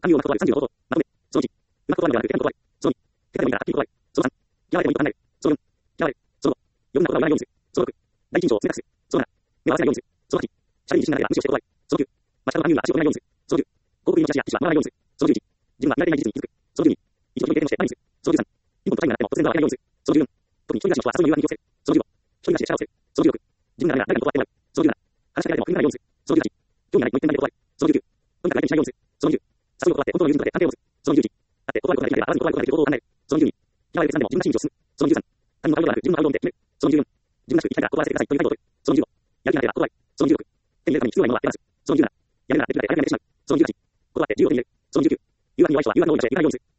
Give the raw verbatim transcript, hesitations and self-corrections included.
紙を巻くことはさんじゅうのこと。まとめ。そのいち。うまくことはのではなく、手紙のことは。そのに。手紙が見たら、はっきりことは。そのさん。嫌われてもいいことは考える。そのよん。嫌われ。そのご。余分なことは言わないようにする。そのろく。大緊張を冷たくする。そのなな。目を合わせないようにする。そのはち。しゃべりに自信がないが無視をして断る。そのきゅう。街角の搬入には足を止めないようにする。そのじゅう。広告に持ち足や手話を回らないようにする。そのじゅういち。自分は見られていない事実に気づく。そのじゅうに。一度に経験をして前にする。そのじゅうさん。一本とタイムがあっても突然は開けないようにする。そのじゅうよん。特に一人暮らしの人は誘いの誘惑に気をつける。そのじゅうご。一人暮らしでシャワーをする。そのじゅうろく。自分が誰かに断ってもらう。そのじゅうなな。話しかけられても踏み込まないようにする。そのじゅうはち。興味がないもう一点だけ断る。そのじゅうきゅう。とにかく相手にしないようにする。そのじゅう。誘うことがあって本当の友人とで関係を持つ。そのじゅういち。あって断ることができないがあらずに断ることができる行動を考える。そのじゅうに。嫌われる別なんでも自分らしい道を進む。そのじゅうさん。他人の顔色ではなく自分の顔色を見て決める。そのじゅうよん。自分らしく生きたいから断らせてくださいという態度を取る。そのじゅうご。やる気がなければ断る。そのじゅうろく。手に入れるために必要なものは手放す。そのじゅうなな。やるならできるだけ早めにやめてしまう。そのじゅうはち。断って自由を手に入れる。そのじゅうきゅう。誘惑に弱い人は誘惑の多い場所へ行かないようにする。